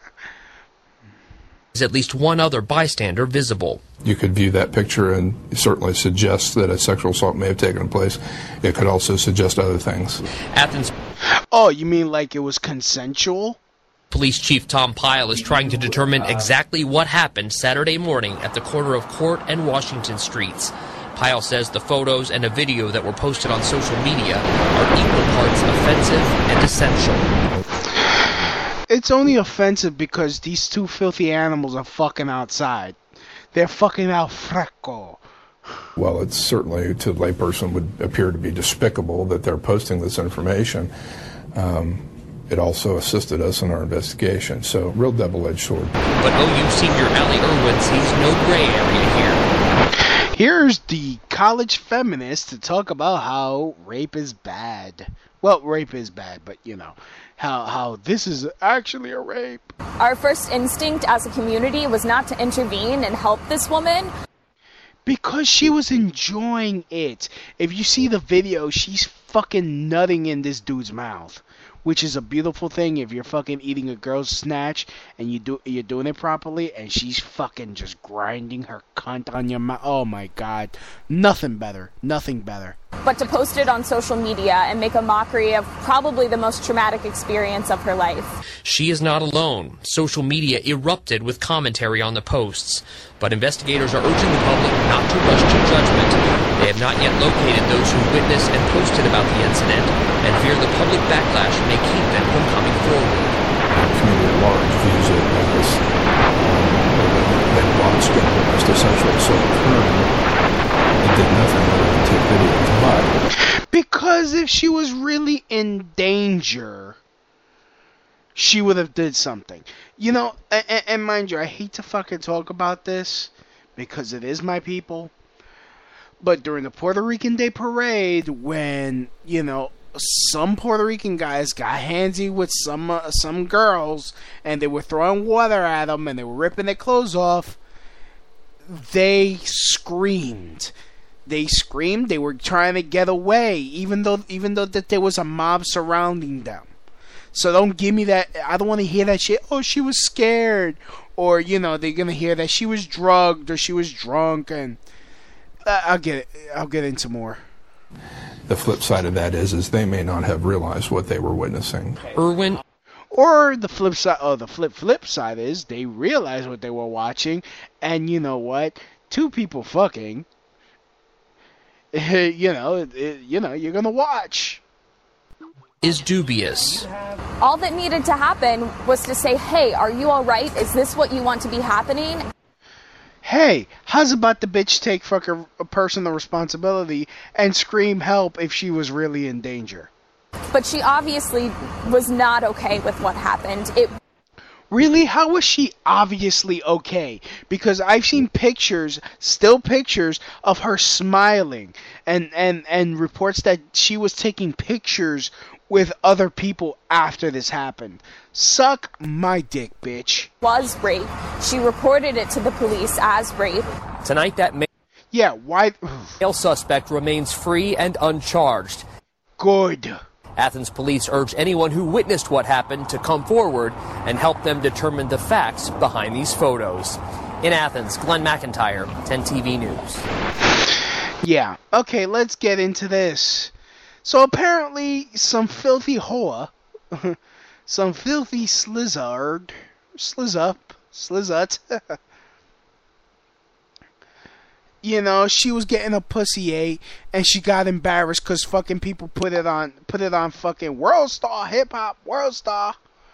is at least one other bystander visible. You could view that picture and certainly suggest that a sexual assault may have taken place. It could also suggest other things. Athens. Oh, you mean like it was consensual? Police Chief Tom Pyle is trying to determine exactly what happened Saturday morning at the corner of Court and Washington Streets. Pyle says the photos and a video that were posted on social media are equal parts offensive and essential. It's only offensive because these two filthy animals are fucking outside. They're fucking al fresco. Well, it's certainly, to a layperson, would appear to be despicable that they're posting this information. It also assisted us in our investigation, so real double-edged sword. But OU senior Allie Irwin sees no gray area here. Here's the college feminist to talk about how rape is bad. Well, rape is bad, but you know, how this is actually a rape. Our first instinct as a community was not to intervene and help this woman. Because she was enjoying it. If you see the video, she's fucking nutting in this dude's mouth. Which is a beautiful thing if you're fucking eating a girl's snatch and you're doing it properly and she's fucking just grinding her cunt on your mouth. Oh my god. Nothing better. Nothing better. But to post it on social media and make a mockery of probably the most traumatic experience of her life. She is not alone. Social media erupted with commentary on the posts. But investigators are urging the public not to rush to judgment. They have not yet located those who witnessed and posted about the incident and fear the public backlash may keep them from coming forward. The community at large views it as that watched and witnessed a sexual assault occurring and did nothing other than take videos. But because if she was really in danger, she would have did something. You know, and mind you, I hate to fucking talk about this because it is my people. But during the Puerto Rican Day Parade, when, you know, some Puerto Rican guys got handsy with some girls, and they were throwing water at them, and they were ripping their clothes off, they screamed. They screamed. They were trying to get away, even though that there was a mob surrounding them. So don't give me that. I don't want to hear that shit. Oh, she was scared, or you know, they're gonna hear that she was drugged or she was drunk, and I'll get into more. The flip side of that is they may not have realized what they were witnessing. Irwin. Or the flip side. Oh, the flip side is they realized what they were watching, and you know what? Two people fucking. You know, you're gonna watch. Is dubious. All that needed to happen was to say, hey, are you all right? Is this what you want to be happening? Hey, how's about the bitch take fucking a personal responsibility and scream help if she was really in danger? But she obviously was not okay with what happened. Really? How was she obviously okay? Because I've seen pictures, still pictures, of her smiling and reports that she was taking pictures with other people after this happened. Suck my dick, bitch. Was rape. She reported it to the police as rape. Tonight that male suspect remains free and uncharged. Good. Athens police urge anyone who witnessed what happened to come forward and help them determine the facts behind these photos. In Athens, Glenn McIntyre, 10TV News. Yeah. Okay, let's get into this. So apparently some filthy hoa, some filthy slizzard, slizzut, you know, she was getting a pussy ate, and she got embarrassed because fucking people put it on fucking World Star Hip Hop, World Star.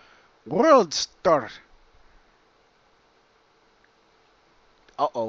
Uh-oh.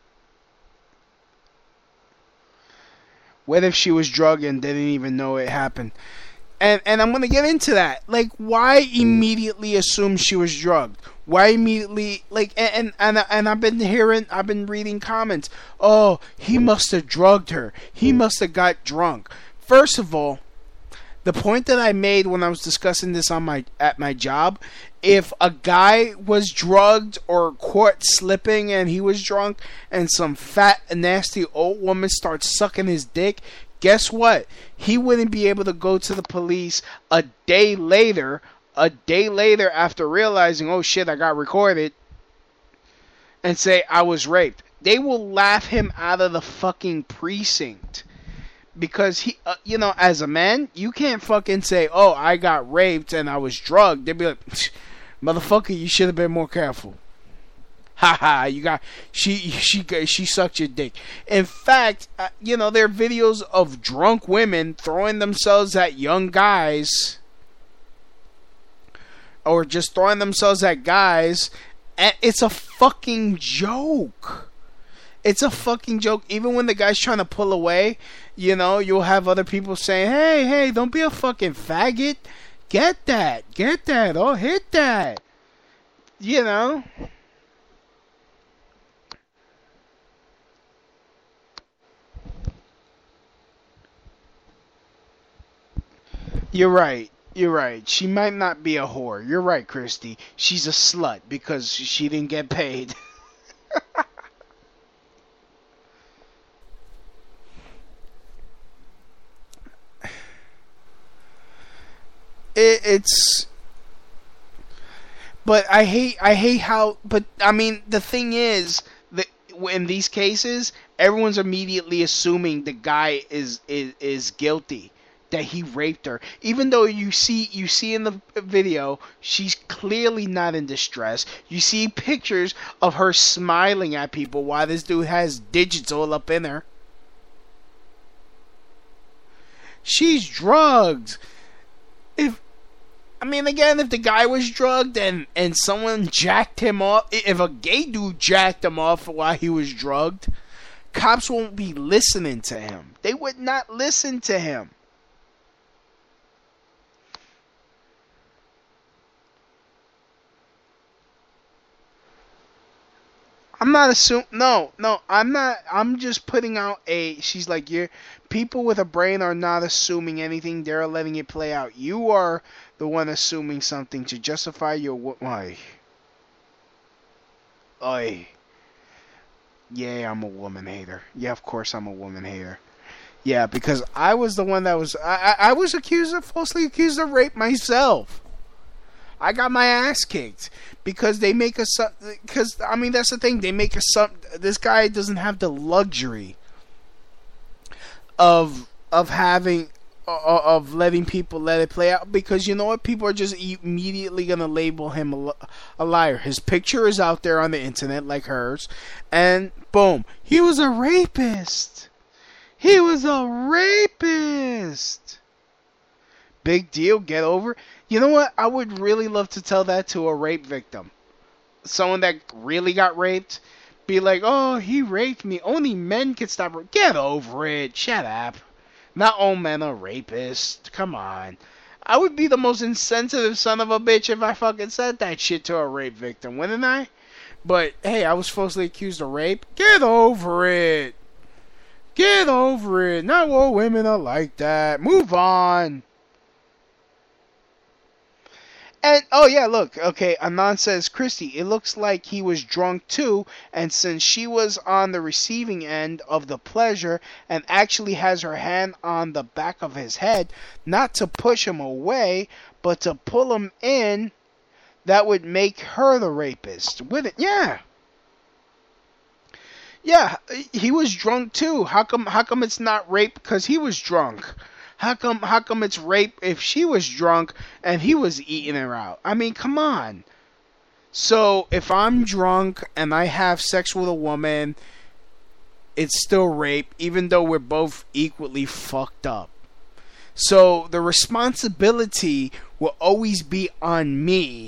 What if she was drugged and didn't even know it happened? And I'm going to get into that. Like, why immediately assume she was drugged? Why immediately, like, and I've been reading comments. Oh, he must have drugged her. He must have got drunk. First of all, The point that I made when I was discussing this at my job, if a guy was drugged or caught slipping and he was drunk and some fat, nasty old woman starts sucking his dick, guess what? He wouldn't be able to go to the police a day later after realizing, oh shit, I got recorded, and say I was raped. They will laugh him out of the fucking precinct. Because he, as a man, you can't fucking say, "Oh, I got raped and I was drugged." They'd be like, "Motherfucker, you should have been more careful." Ha, she sucked your dick. In fact, there are videos of drunk women throwing themselves at young guys, or just throwing themselves at guys, and it's a fucking joke. It's a fucking joke. Even when the guy's trying to pull away, you'll have other people saying, hey, don't be a fucking faggot. Get that. Oh, hit that. You're right. She might not be a whore. You're right, Christy. She's a slut because she didn't get paid. But I hate how. But I mean, the thing is that in these cases, everyone's immediately assuming the guy is guilty, that he raped her, even though you see in the video she's clearly not in distress. You see pictures of her smiling at people while this dude has digits all up in her. She's drugged. If the guy was drugged and someone jacked him off, if a gay dude jacked him off while he was drugged, cops won't be listening to him. They would not listen to him. I'm not assuming. No, I'm not. I'm just putting out she's like, people with a brain are not assuming anything. They're letting it play out. You are the one assuming something to justify your. Yeah, I'm a woman hater. Yeah, of course I'm a woman hater. Yeah, because I was the one that was. I was falsely accused of rape myself. I got my ass kicked because they make us. Because that's the thing. They make us. This guy doesn't have the luxury of having of letting people let it play out, because you know what? People are just immediately gonna label him a liar. His picture is out there on the internet like hers, and boom, he was a rapist. He was a rapist. Big deal. Get over it. You know what? I would really love to tell that to a rape victim. Someone that really got raped. Be like, oh, he raped me. Only men can stop. Get over it. Shut up. Not all men are rapists. Come on. I would be the most insensitive son of a bitch if I fucking said that shit to a rape victim, wouldn't I? But, hey, I was falsely accused of rape. Get over it. Get over it. Not all women are like that. Move on. And, oh yeah, look, okay, Anand says, Christy, it looks like he was drunk too, and since she was on the receiving end of the pleasure and actually has her hand on the back of his head, not to push him away, but to pull him in, that would make her the rapist, wouldn't it? Yeah. Yeah, he was drunk too. How come it's not rape because he was drunk? How come it's rape if she was drunk and he was eating her out? I mean, come on. So, if I'm drunk and I have sex with a woman, it's still rape, even though we're both equally fucked up. So, the responsibility will always be on me.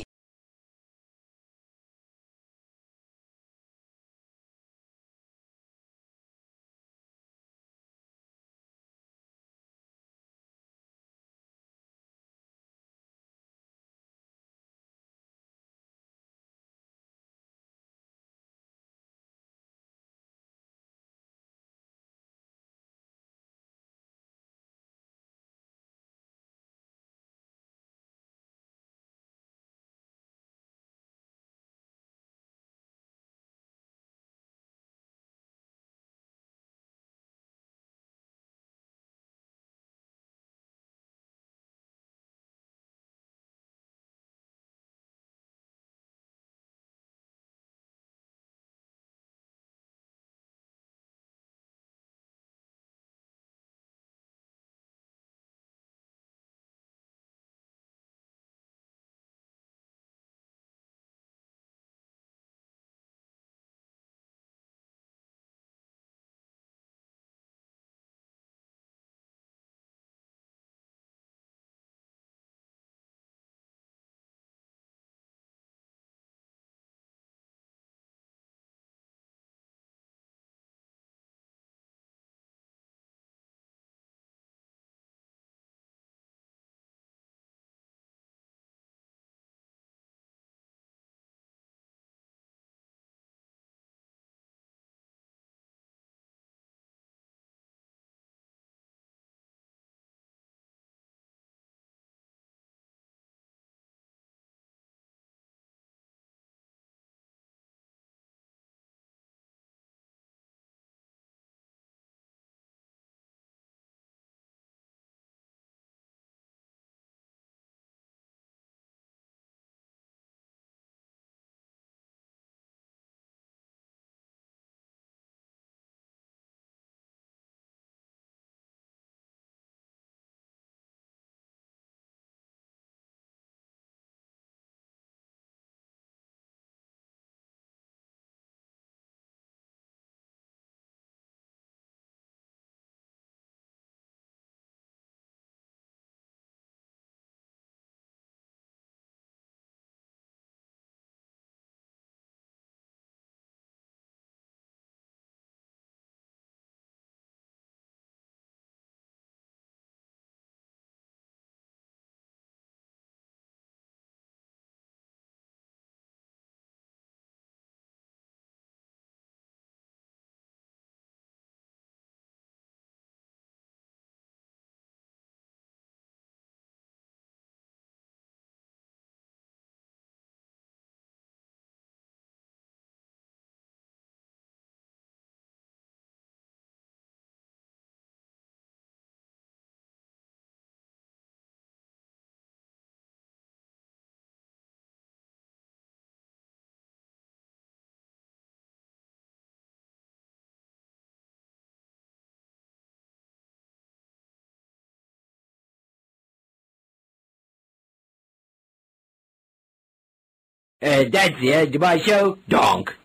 That's the end of my show. Donk.